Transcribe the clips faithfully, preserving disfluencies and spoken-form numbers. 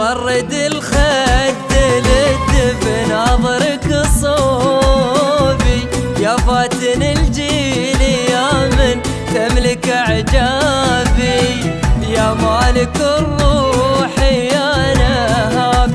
مغرد الخد للدب ناظرك صوبي، يا فاتن الجيل يا من تملك اعجابي، يا مالك الروح يا نهاب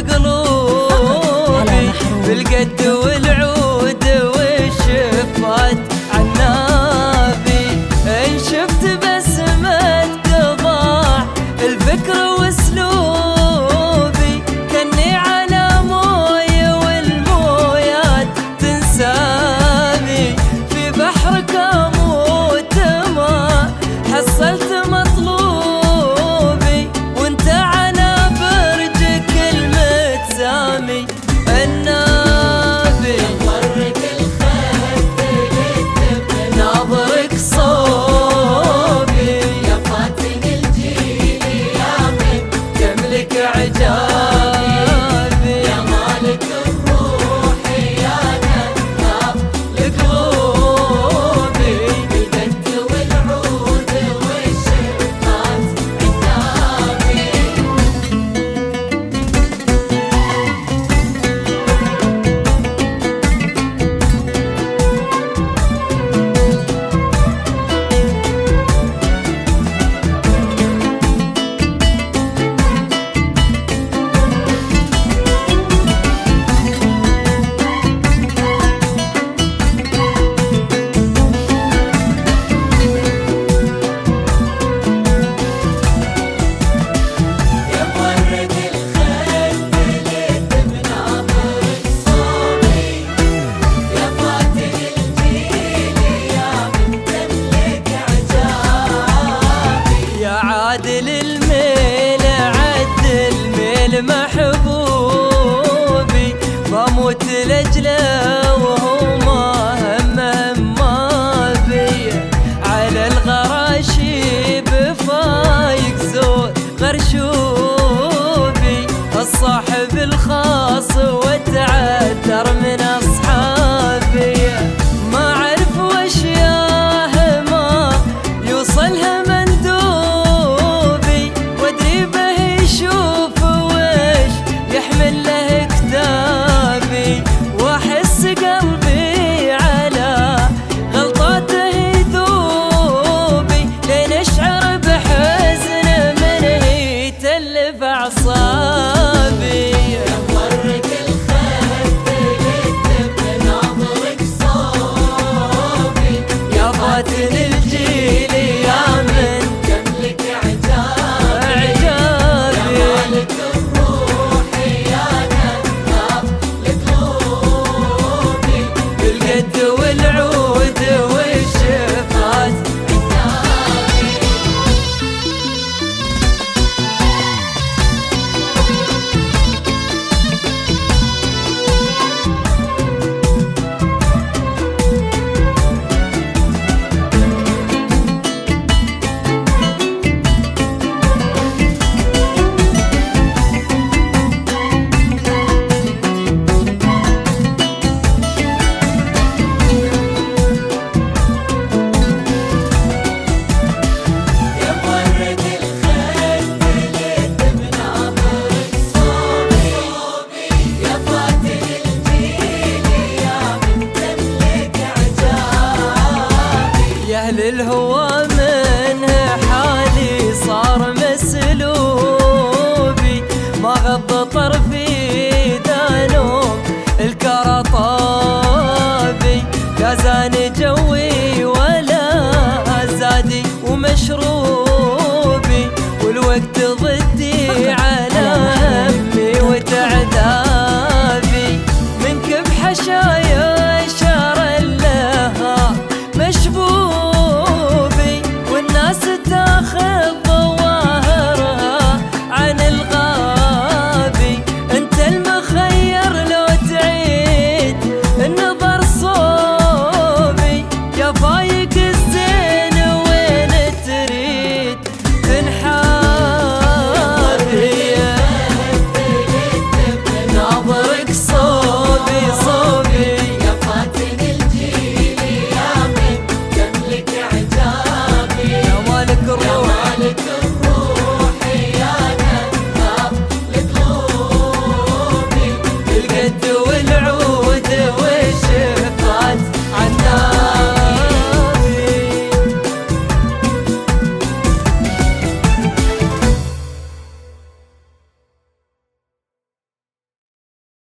لقلوبي، بالقد والعود والشفات عنابي، ان شفت بسمة قضاع الفكر واسلوبي، كني على موي والمويات تنسابي، في بحرك اموت ما حصلت مطلوبي، وانت على برجك المتسامي النابي، مغرك الخد للدب ناظرك صوبي، يا فاتن الجيل يا من تملك اعجابي، يا مالك الروح يا نهاب لقلوبي، بالقد والعود والشفات عنابي. يا مغرد الخد للدب ناظرك صوبي، يا فاتن الجيل يا من تملك اعجابي، يا عادل الميل عدل الميل محبوبي، بموت لاجله وهو ما هم ما بي، على الغراشيب فايق زود غرشوبي، الصاحب الخاص وتعذر من اصحابي، ما اعرف واشياه ما يوصلها مندوبي، وادري به يشوف وش يحمل له كتابي، واحس قلبي على غلطاته يذوبي، لين اشعر بحزن من يتلف اعصابي، مغرك الخد للدب ناظرك صوبي، يا فاتن الجيل يا من تملك اعجابي، يا اعجابي، مالك الروح يا نهاب لقلوبي، بالقد والعود والشفات عنابي. يا مغرد الخد للدب ناظرك صوبي، يا فاتن الجيل يا من تملك اعجابي، يا اهل الهوى منه حالي صار مسلوبي، ما غض طرفي دانوم الكرطابي، لا زان جوي ولا زادي ومشروبي، والوقت